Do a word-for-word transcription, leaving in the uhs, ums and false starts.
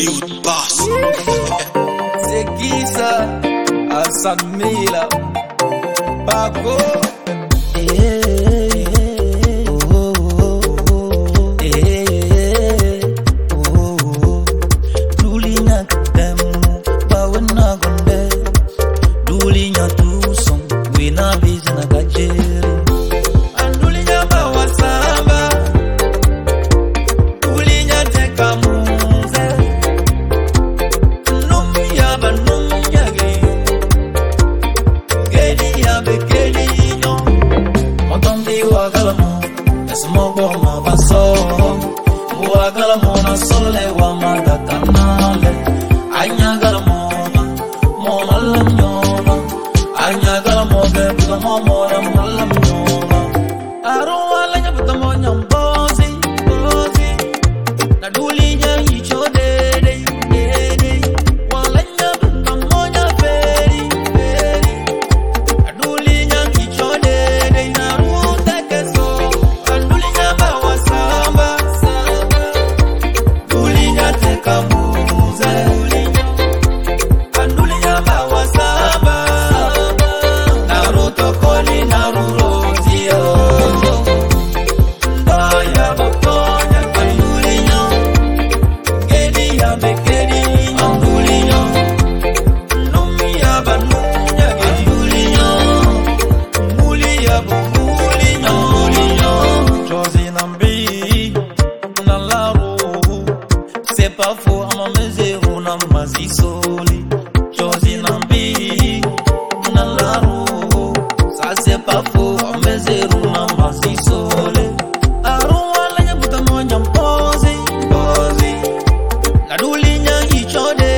Youth boss. Zekisa Asamila Paco. Mona sole wa mada kanale anyagala mona mona lamnyona anyagala moge buta mona mona lamnyona aro wala nya buta monya mbozi mbozi na duli nya hichode de de wala nya buta monya feri feri na duli nya hichode de na ruta keso anduli nya bawa samba kamuze anduli nyamba wasaba naruto koli narurotio ndaya botonya anduli nyo gedi ya bekedi anduli nyo numi ya banunya anduli nyo muli ya bumuli anduli nyo chozi nambi nalaru. C'est pas faux, à ma mesure, on a ma zisoli. Chosi nambi, na la roue. Ça c'est pas faux, à ma mesure, on a ma zisoli. Arua la nyabuta mo nyampozi, pozi. Na duli nyangi chode.